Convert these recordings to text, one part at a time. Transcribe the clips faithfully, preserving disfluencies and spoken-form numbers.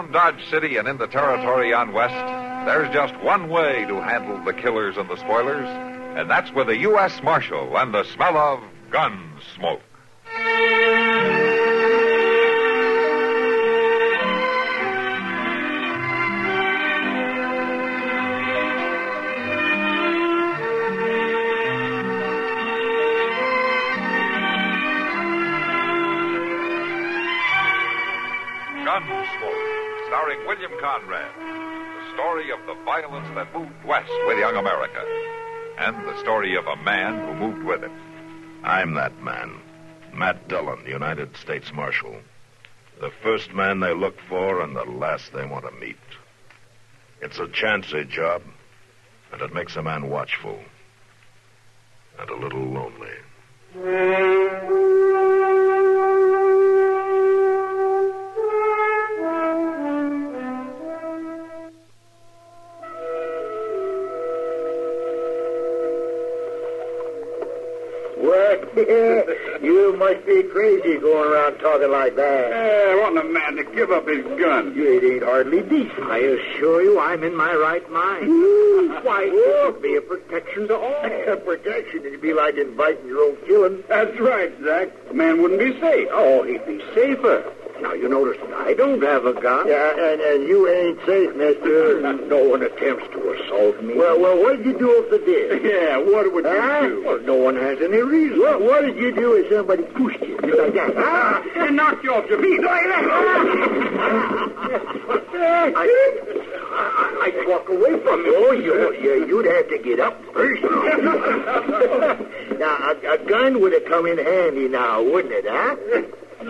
around Dodge City and in the territory on west, there's just one way to handle the killers and the spoilers, and that's with a U S Marshal and the smell of gun smoke. Gunsmoke, starring William Conrad. The story of the violence that moved west with young America. And the story of a man who moved with it. I'm that man. Matt Dillon, United States Marshal. The first man they look for and the last they want to meet. It's a chancy job, and it makes a man watchful. And a little lonely. You must be crazy going around talking like that. Yeah, I want a man to give up his gun. It ain't hardly decent. I assure you I'm in my right mind. Why, it would be a protection to all. A protection? It'd be like inviting your own killing. That's right, Zach. A man wouldn't be safe. Oh, he'd be safer. Now, you notice I don't have a gun. Yeah, and, and you ain't safe, mister. No one attempts to assault me. Well, well, what'd you do if they did? Yeah, what would you huh? do? Well, no one has any reason. Well, what did you do if somebody pushed you like that? Ah, and knocked you off your feet like that. I, I, I'd walk away from you. Oh, you, you, you'd have to get up first. Now, a, a gun would have come in handy now, wouldn't it, huh? All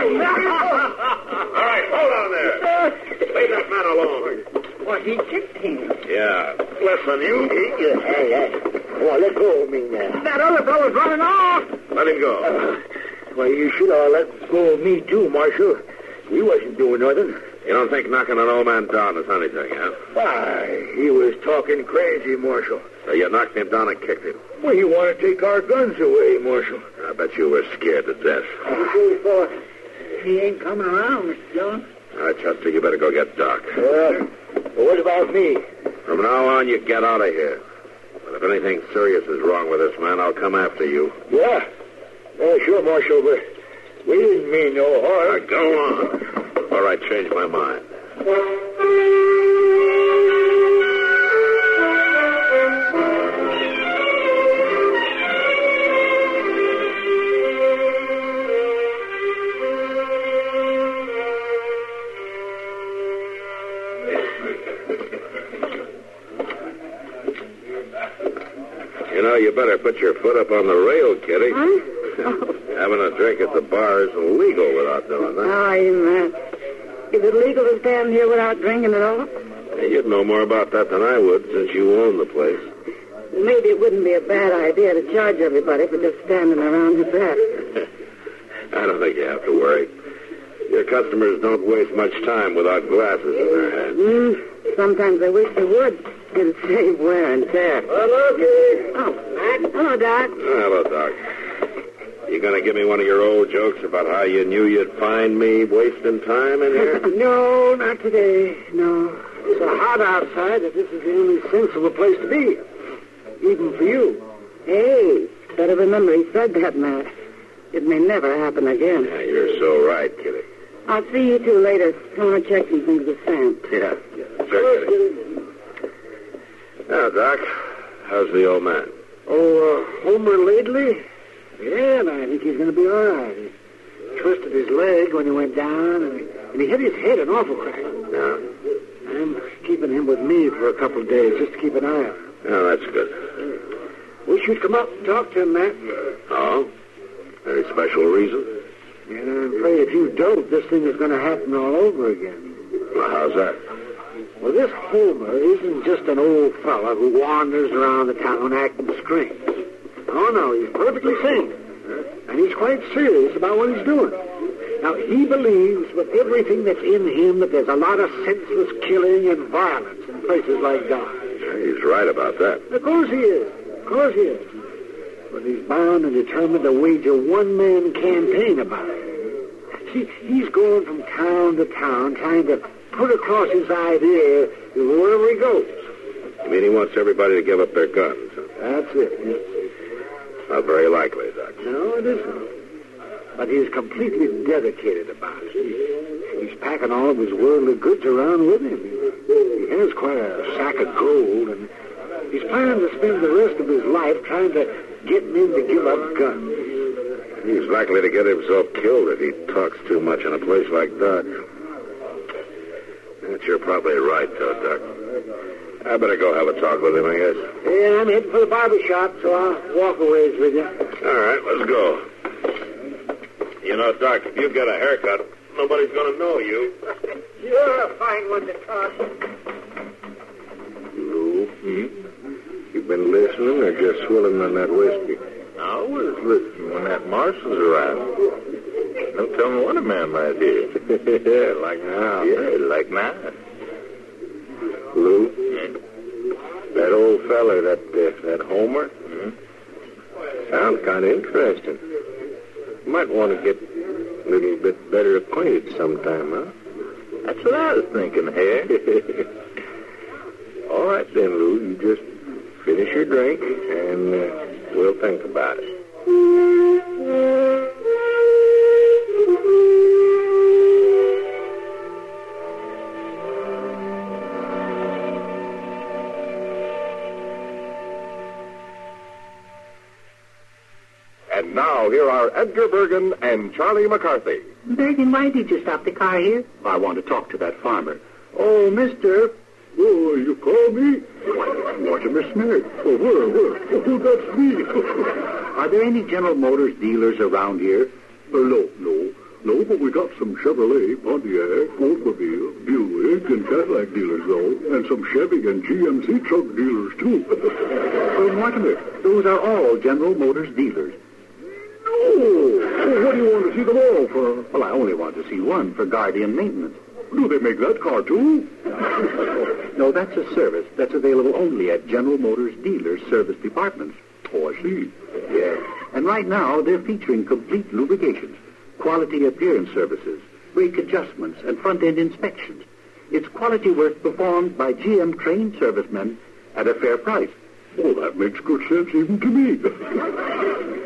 right, hold on there. Leave that man alone. Well, he kicked him. Yeah. Listen, you. Yeah, hey, hey. Well, let go of me now. That other fellow's running off. Let him go. Uh, well, you should have let go of me, too, Marshal. We wasn't doing nothing. You don't think knocking an old man down is anything, huh? Why, he was talking crazy, Marshal. So you knocked him down and kicked him. Well, he wanted to take our guns away, Marshal. I bet you were scared to death. You thought he ain't coming around, Mister Dillon? All right, Chester, you better go get Doc. Well, what about me? From now on, you get out of here. But if anything serious is wrong with this man, I'll come after you. Yeah. Yeah, sure, Marshal, but we didn't mean no harm. Now, go on. All right, change my mind. You know, you better put your foot up on the rail, Kitty. Huh? Having a drink at the bar isn't legal without doing that. Oh, you man. Is it legal to stand here without drinking at all? Hey, you'd know more about that than I would, since you own the place. Maybe it wouldn't be a bad idea to charge everybody for just standing around your back. I don't think you have to worry. Your customers don't waste much time without glasses in their hands. Mm, sometimes I wish they would. It'd save wear and tear. Hello, Kitty. Oh, Matt. Hello, Doc. Oh, hello, Doc. You going to give me one of your old jokes about how you knew you'd find me wasting time in here? No, not today. No. It's so hot outside that this is the only sensible place to be. Even for you. Hey, better remember he said that, Matt. It may never happen again. Yeah, you're so right, Kitty. I'll see you two later. I want to check some things with Sam. Yeah, sure, Kitty. Now, Doc, how's the old man? Oh, uh, Homer Laidley? Yeah, I think he's going to be all right. He twisted his leg when he went down, and he, and he hit his head an awful crack. Yeah. I'm keeping him with me for a couple of days, just to keep an eye on him. Oh, that's good. Wish you'd come up and talk to him, Matt. Oh? Any special reason? Yeah, I'm afraid if you don't, this thing is going to happen all over again. Well, how's that? Well, this Homer isn't just an old fella who wanders around the town acting strange. Oh, no, he's perfectly sane. And he's quite serious about what he's doing. Now, he believes with everything that's in him that there's a lot of senseless killing and violence in places like Dodge. Yeah, he's right about that. Of course he is. Of course he is. But he's bound and determined to wage a one-man campaign about it. See, he's going from town to town trying to put across his idea wherever he goes. You mean he wants everybody to give up their guns? Huh? That's it. Not very likely, Doc. No, it isn't. But he's completely dedicated about it. He's packing all of his worldly goods around with him. He has quite a sack of gold, and he's planning to spend the rest of his life trying to get men to give up guns. He's likely to get himself killed if he talks too much in a place like that. But you're probably right, though, Doc. I better go have a talk with him, I guess. Yeah, I'm heading for the barber shop, so I'll walk a ways with you. All right, let's go. You know, Doc, if you get a haircut, nobody's going to know you. You're a fine one to talk. Lou, hmm? You been listening or just swilling on that whiskey? I was listening when that marshal's around. Don't tell me what a man might hear. Yeah, like now. Yeah, like now. Lou, Hmm? that old feller, that uh, that Homer, Hmm? sounds kind of interesting. You might want to get a little bit better acquainted sometime, huh? That's what I was thinking, Harry. All right, then, Lou. You just finish your drink, and uh, we'll think about it. And now, here are Edgar Bergen and Charlie McCarthy. Bergen, why did you stop the car here? I want to talk to that farmer. Oh, mister. Oh, you call me? Why, Mortimer Smith. Oh, where, where? Oh, that's me. Are there any General Motors dealers around here? Uh, no, no. No, but we got some Chevrolet, Pontiac, Oldsmobile, Buick, and Cadillac dealers, though. And some Chevy and G M C truck dealers, too. Oh, Mortimer, those are all General Motors dealers. Oh, what do you want to see them all for? Well, I only want to see one for guardian maintenance. Do they make that car, too? No, that's a service that's available only at General Motors dealers' service departments. Oh, I see. Yes. And right now, they're featuring complete lubrications, quality appearance services, brake adjustments, and front-end inspections. It's quality work performed by G M trained servicemen at a fair price. Oh, that makes good sense even to me.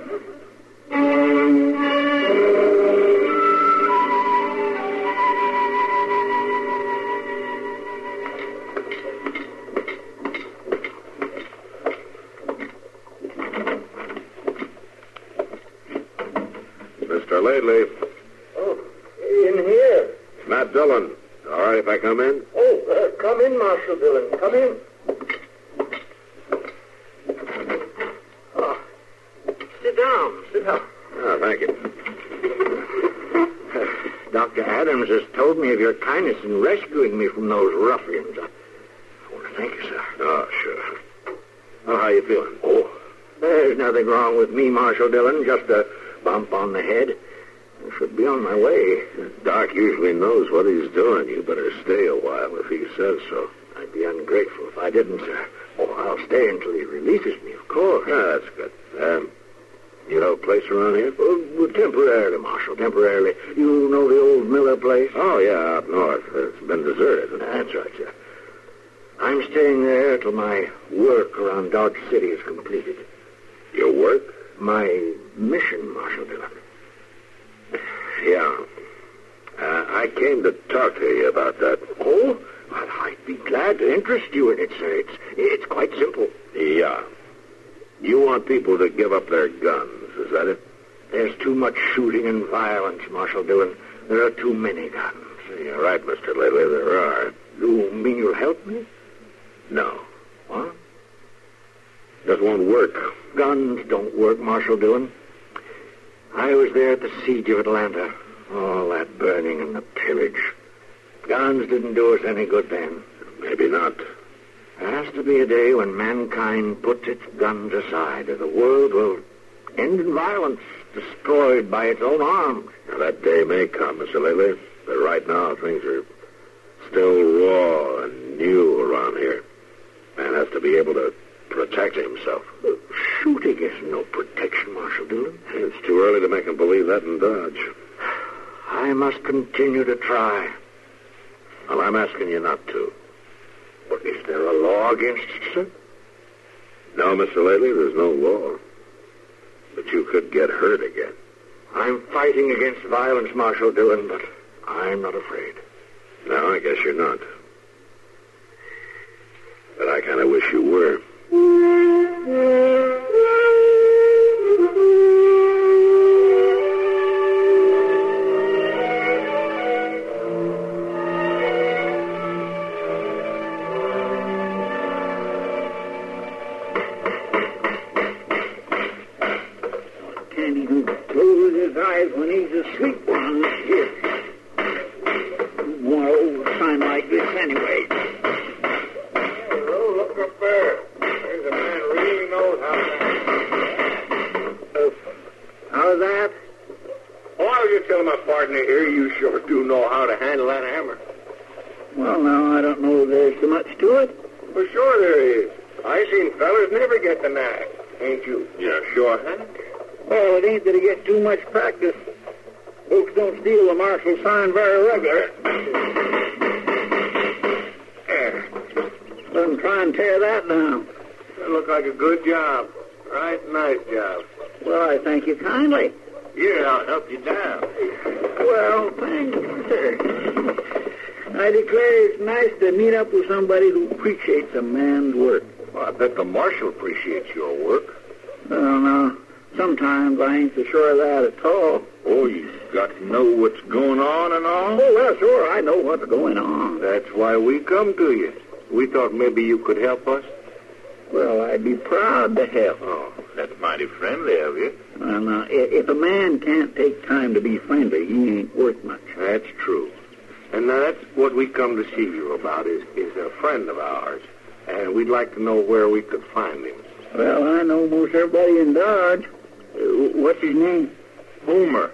Mister Lately. Oh, in here. Matt Dillon. All right if I come in? Oh, uh, come in, Marshal Dillon. Come in. Oh, sit down. Sit down. Oh, thank you. Doctor Adams has told me of your kindness in rescuing me from those ruffians. I, I want to thank you, sir. Oh, sure. Well, how you feeling? Oh, there's nothing wrong with me, Marshal Dillon. Just a bump on the head. I should be on my way. Doc usually knows what he's doing. You better stay a while if he says so. I'd be ungrateful if I didn't, sir. Oh, I'll stay until he releases me, of course. Yeah, that's good. Um, you know a place around here? Uh, temporarily, Marshal, temporarily. You know the old Miller place? Oh, yeah, up north. It's been deserted. That's right, sir. I'm staying there till my work around Dodge City is completed. Your work? My mission, Marshal Dillon. Yeah. Uh, I came to talk to you about that. Oh, well, I'd be glad to interest you in it, sir. It's, it's quite simple. Yeah. You want people to give up their guns, is that it? There's too much shooting and violence, Marshal Dillon. There are too many guns. You're right, Mister Lately, there are. You mean you'll help me? No. What? Just won't work. Guns don't work, Marshal Dillon. I was there at the siege of Atlanta. All that burning and the pillage. Guns didn't do us any good then. Maybe not. There has to be a day when mankind puts its guns aside, or the world will end in violence, destroyed by its own arms. Now, that day may come, Mister Lately, but right now things are still raw and new around here. Man has to be able to protect himself. Shooting is no protection, Marshal Dillon. It's too early to make him believe that in Dodge. I must continue to try. Well, I'm asking you not to. But is there a law against it, sir? No, Mister Lately, there's no law. But you could get hurt again. I'm fighting against violence, Marshal Dillon, but I'm not afraid. No, I guess you're not. But I kind of wish you were. Can't even close his eyes when he's asleep on this here. More old time like this anyway. Oh, look up there. There's a man who really knows how to... How's that? Oh, I was just telling my partner here, you sure do know how to handle that hammer. Well, now, I don't know if there's so much to it. For sure there is. I seen fellas never get the knack. Ain't you? Yeah, sure, huh? Well, it ain't that he get too much practice. Folks don't steal the marshal's sign very regular. There. Let him try and tear that down. That looked like a good job. Right, nice job. Well, I thank you kindly. Here, I'll help you down. Well, thank you, sir. I declare it's nice to meet up with somebody who appreciates a man's work. Well, I bet the marshal appreciates your work. Well, now, sometimes I ain't so sure of that at all. Oh, you've got to know what's going on and all? Oh, well, sure, I know what's going on. That's why we come to you. We thought maybe you could help us. Well, I'd be proud to help. Oh, that's mighty friendly of you. Well, now, i- if a man can't take time to be friendly, he ain't worth much. That's true. And now that's what we come to see you about, is, is a friend of ours. And we'd like to know where we could find him. Well, I know most everybody in Dodge. Uh, what's his name? Homer.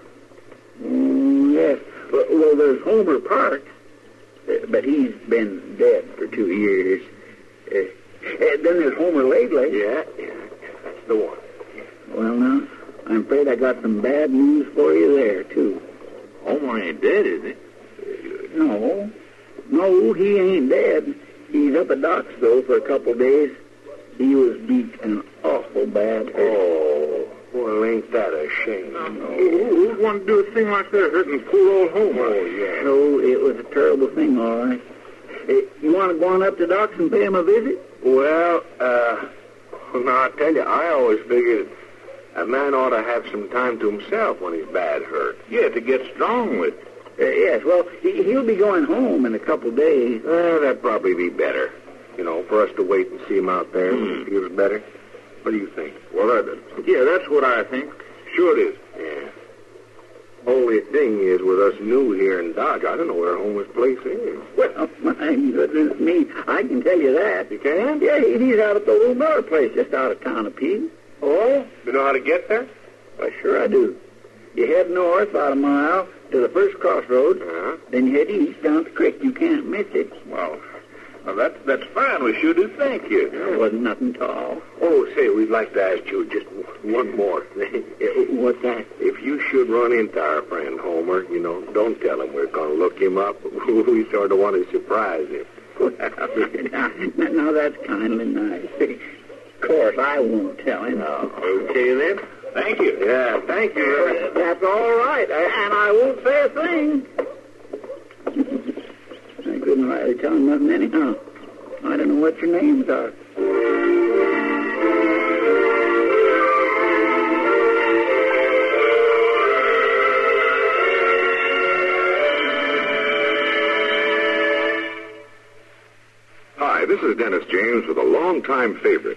Mm, yes. Well, well, there's Homer Park, uh, but he's been dead for two years. Uh, uh, then there's Homer Lately. Yeah, yeah, that's the one. Well, now, I'm afraid I got some bad news for you there, too. Homer ain't dead, is he? No. No, he ain't dead. He's up at Doc's, though, for a couple of days. He was beat an awful bad hurt. Oh, well, ain't that a shame? No, no. Who'd want to do a thing like that, hurting poor old Homer? Oh, yeah. No, it was a terrible thing, all right. Uh, you want to go on up to Doc's and pay him a visit? Well, uh, now, I tell you, I always figured a man ought to have some time to himself when he's bad hurt. Yeah, to get strong with. Uh, yes, well, he, he'll be going home in a couple of days. Uh, that'd probably be better. You know, for us to wait and see him out there when he feels better. What do you think? Well, uh, yeah, that's what I think. Sure it is. Yeah. Only thing is, with us new here in Dodge, I don't know where Homer's place is. Well, my goodness me, I can tell you that. You can? Yeah, he, he's out at the little Miller place just out of town a piece. Oh? You know how to get there? Why, sure I do. You head north about a mile to the first crossroads, Uh-huh. then you head east down the creek. You can't miss it. Well, well that, that's fine. We sure do thank you. There wasn't nothing at all. Oh, say, we'd like to ask you just one more thing. What's that? If you should run into our friend Homer, you know, don't tell him we're going to look him up. We sort of want to surprise him. now, now, that's kindly nice. Of course, I won't tell him. Oh, okay, then. Thank you. Yeah, thank you. Uh, that's all right, and I won't say a thing. I couldn't rightly tell him nothing anyhow. I don't know what your names are. Hi, this is Dennis James with a longtime favorite.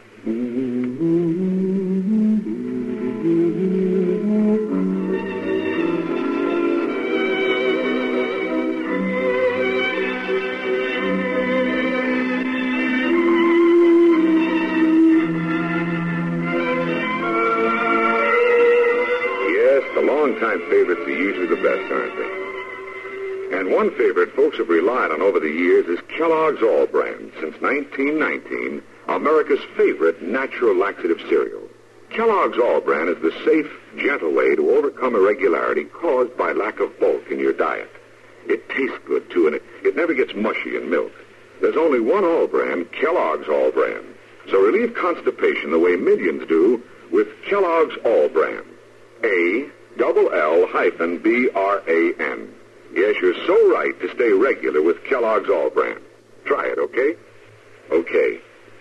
Yes, the longtime favorites are usually the best, aren't they? And one favorite folks have relied on over the years is Kellogg's All Brand. Since nineteen nineteen, America's favorite natural laxative cereal. Kellogg's All Brand is the safe, gentle way to overcome irregularity caused by lack of bulk in your diet. It tastes good, too, and it, it never gets mushy in milk. There's only one All Bran, Kellogg's All Bran. So relieve constipation the way millions do with Kellogg's All Bran. A double L hyphen B R A N. Yes, you're so right to stay regular with Kellogg's All Bran. Try it, okay? Okay.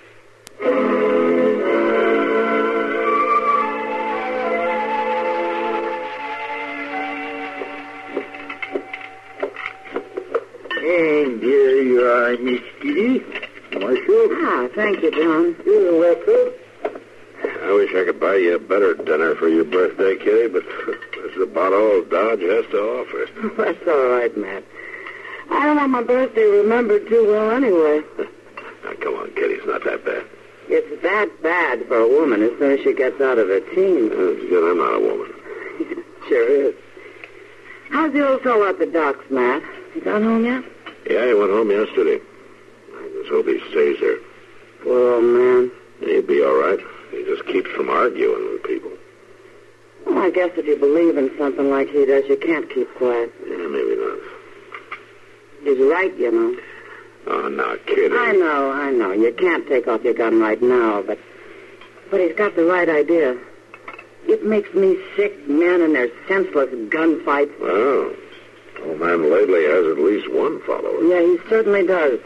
And there you are, Miss Kitty. Marshal. Ah, thank you, John. You're welcome. I wish I could buy you a better dinner for your birthday, Kitty, but this is about all Dodge has to offer. That's all right, Matt. I don't want my birthday remembered too well anyway. Now, come on, Kitty, it's not that bad. It's that bad for a woman as soon as she gets out of her teens. That's good. I'm not a woman. Sure is. How's the old fellow at the docks, Matt? He got home yet? Yeah, he went home yesterday. I just hope he stays there. Poor old man. He'd be all right. He just keeps from arguing with people. Well, I guess if you believe in something like he does, you can't keep quiet. Yeah, maybe not. He's right, you know. Oh, now, Kitty. I know, I know. You can't take off your gun right now, but but he's got the right idea. It makes me sick, men and their senseless gunfights. Well, old man lately has at least one follower. Yeah, he certainly does.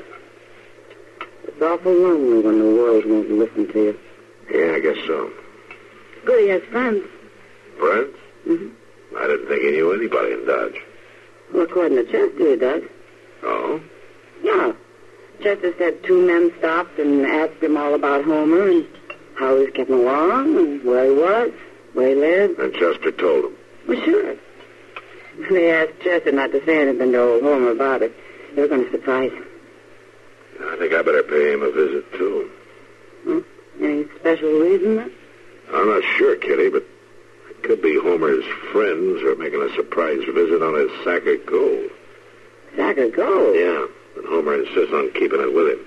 It's awful lonely when the world won't listen to you. Yeah, I guess so. Good, he has friends. Friends? Mm-hmm. I didn't think he knew anybody in Dodge. Well, according to Chester, he does. Oh? Yeah. Chester said two men stopped and asked him all about Homer and how he was getting along and where he was, where he lived. And Chester told him. Well, sure. They asked Chester not to say anything to old Homer about it. They were going to surprise him. I think I better pay him a visit, too. Hmm? Any special reason, then? I'm not sure, Kitty, but it could be Homer's friends are making a surprise visit on his sack of gold. Sack of gold? Yeah, and Homer insists on keeping it with him.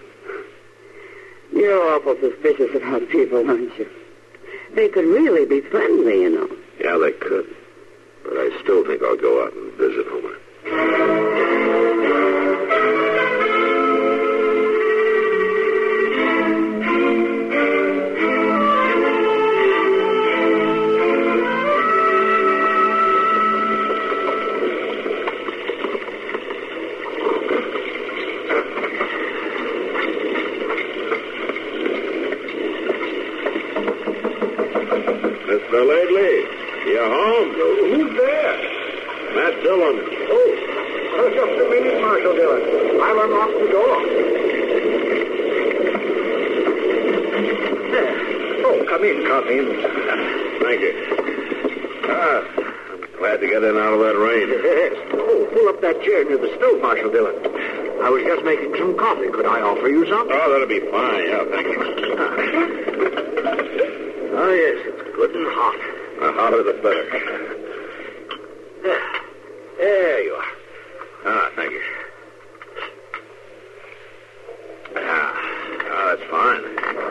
You're awful suspicious about people, aren't you? They could really be friendly, you know. Yeah, they could. But I still think I'll go out and visit Homer. Mister Lately, you home? Who's there? Matt Dillon. Oh, oh, just a minute, Marshal Dillon. I'll unlock the door. There. Oh, come in, come in. Thank you. Ah, I'm glad to get in out of that rain. Yes. Oh, pull up that chair near the stove, Marshal Dillon. I was just making some coffee. Could I offer you some? Oh, that'll be fine. Yeah, thank you. Oh, yes, it's good and hot. The hotter the better. There. There you are. Ah, thank you. Ah, ah, that's fine.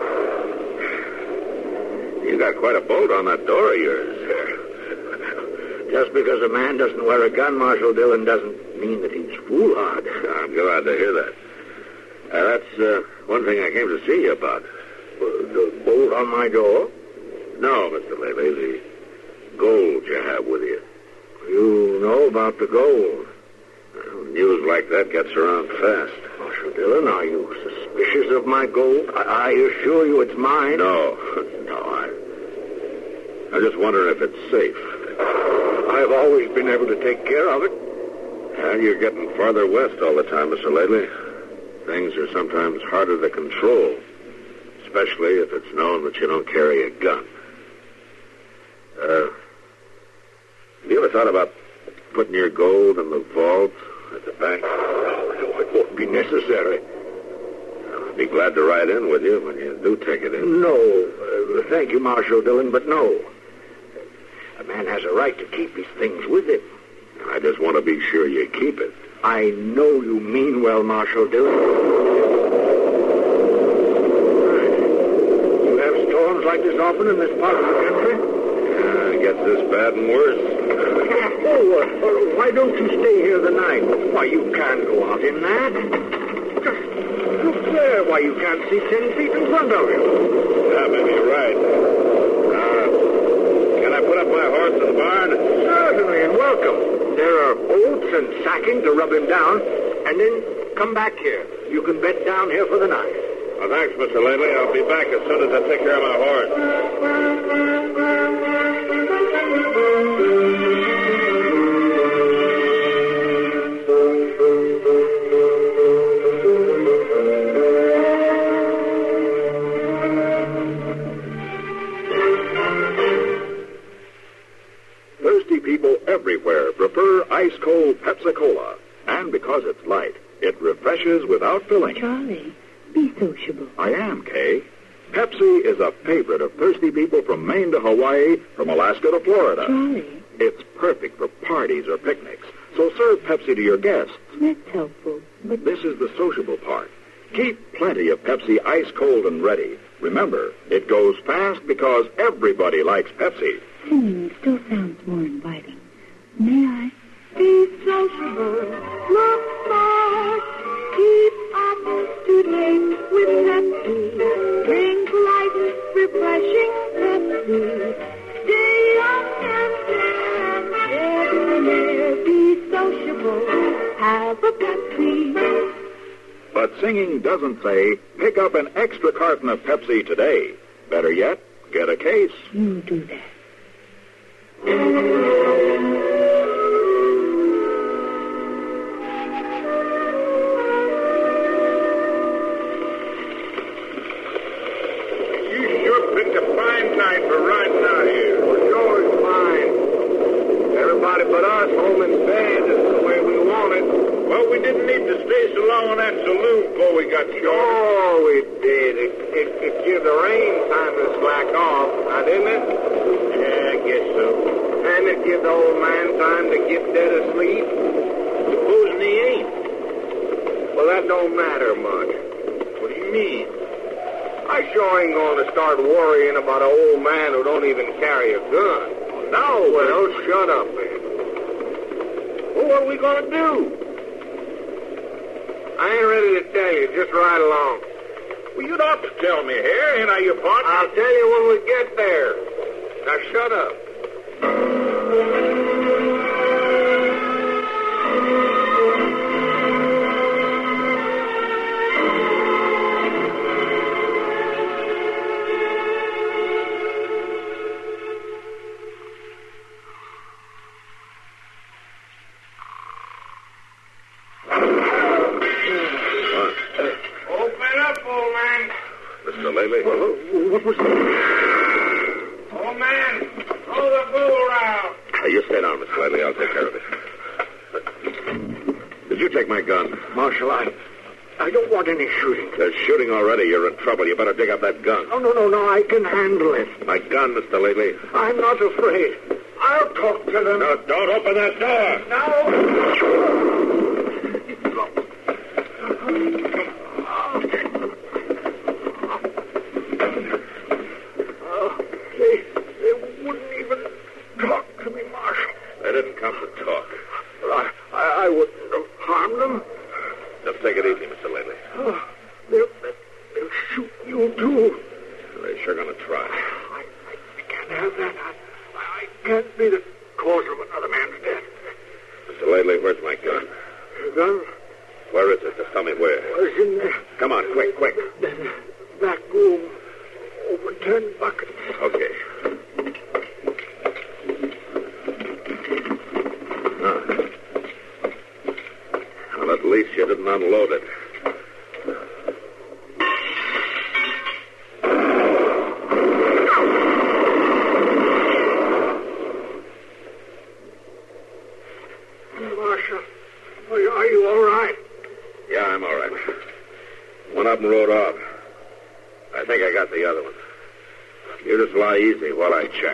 You got quite a bolt on that door of yours. Just because a man doesn't wear a gun, Marshal Dillon, doesn't mean that he's foolhardy. I'm glad to hear that. Uh, that's uh, one thing I came to see you about. The bolt on my door? No, Mister Lately, the gold you have with you. You know about the gold. Well, news like that gets around fast. Marshal Dillon, are you suspicious of my gold? I, I assure you it's mine. No, no, I... I'm just wondering if it's safe. I've always been able to take care of it. And you're getting farther west all the time, Mister Lately. Things are sometimes harder to control, especially if it's known that you don't carry a gun. Uh, have you ever thought about putting your gold in the vault at the bank? No, it won't be necessary. I'd be glad to ride in with you when you do take it in. No, uh, thank you, Marshal Dillon, but no. A man has a right to keep his things with him. I just want to be sure you keep it. I know you mean well, Marshal Dillon. You have storms like this often in this part of the country? Yeah, it gets this bad and worse. Oh, uh, why don't you stay here the night? Why, you can't go out in that. Just look there. Why, you can't see ten feet in front of you. Yeah, maybe you're right. Uh, can I put up my horse in the barn? Certainly, and welcome. There are oats and sacking to rub him down, and then come back here. You can bed down here for the night. Well, thanks, Mister Lately. I'll be back as soon as I take care of my horse. Thirsty people everywhere prefer ice-cold Pepsi-Cola. And because it's light, it refreshes without filling. Charlie, be sociable. I am, Kay. Pepsi is a favorite of thirsty people from Maine to Hawaii, from Alaska to Florida. Charlie. It's perfect for parties or picnics, so serve Pepsi to your guests. That's helpful, but... This is the sociable part. Keep plenty of Pepsi ice-cold and ready. Remember, it goes fast because everybody likes Pepsi. Singing still sounds more inviting. May I? Be sociable, look smart, keep up to date with Pepsi. Drink light, refreshing Pepsi. Stay young and fair and everywhere. Be sociable, have a Pepsi. But singing doesn't say, pick up an extra carton of Pepsi today. Better yet, get a case. You do that. You sure picked a fine night for riding out here. Well, sure is fine. Everybody but us home in bed is the way we want it. Well, we didn't need to stay so long in that saloon before we got short. Oh, we did. It, it, it give the rain time to slack off, now didn't it? Yeah, I guess so. And it give the old man time to get dead asleep. Supposing he ain't. Well, that don't matter much. What do you mean? I sure ain't going to start worrying about an old man who don't even carry a gun. No, well, shut up, man. Well, what are we going to do? I ain't ready to tell you. Just ride along. Well, you'd ought to tell me here. Ain't I your partner? I'll tell you when we get there. Now, shut up. Open up, old man. Mister Lately? What was that? Old man, throw the bull around. Hey, you stay down, Mister Lately. I'll take care of it. Did you take my gun? Marshal, I, I don't want any shooting. There's shooting already. You're in trouble. You better dig up that gun. Oh, no, no, no. I can handle it. My gun, Mister Lately. I'm not afraid. I'll talk to them. No, don't open that door. Now. Oh, they, they wouldn't even talk to me, Marshal. They didn't come to talk. Well, I, I, I wouldn't have harmed them. Just take it easy, Mister Lately. Oh, they'll, they'll shoot you, too. They're sure going to try. I, I can't have that. I, I can't be the cause of another man's death. Mister Lately, where's my gun? Your gun Where is it? Just tell me where. was in there. Come on, quick, quick. That back room. Over ten buckets. Okay. Ah. Well, at least you didn't unload it. Marshal, are you, are you all right? Yeah, I'm all right. One of them rode off. I think I got the other one. You just lie easy while I check.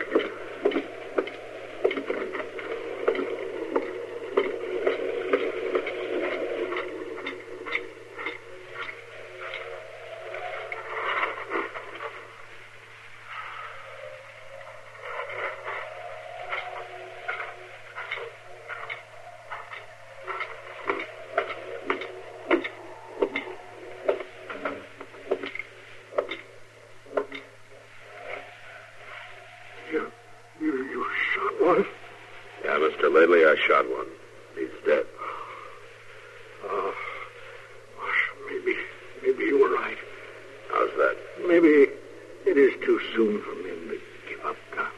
soon for men to give up guns.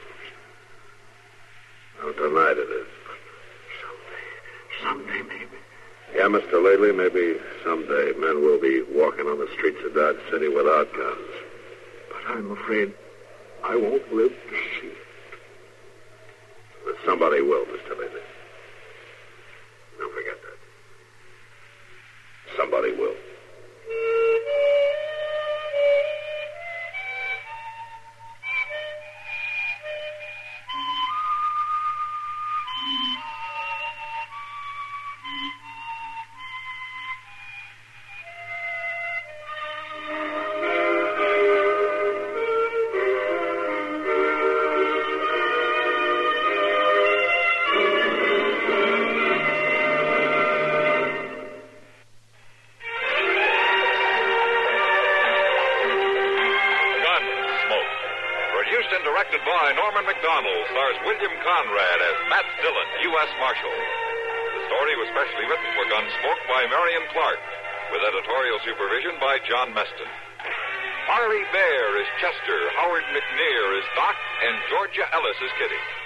No, tonight it is. Someday, someday maybe. Yeah, Mister Lately, maybe someday men will be walking on the streets of Dodge City without guns. But I'm afraid I won't live to see it. But somebody will, Mister Lately. Don't forget that. Somebody will. Directed by Norman McDonald, stars William Conrad as Matt Dillon, U S Marshal. The story was specially written for Gunsmoke by Marion Clark, with editorial supervision by John Meston. Harley Bear is Chester, Howard McNear is Doc, and Georgia Ellis is Kitty.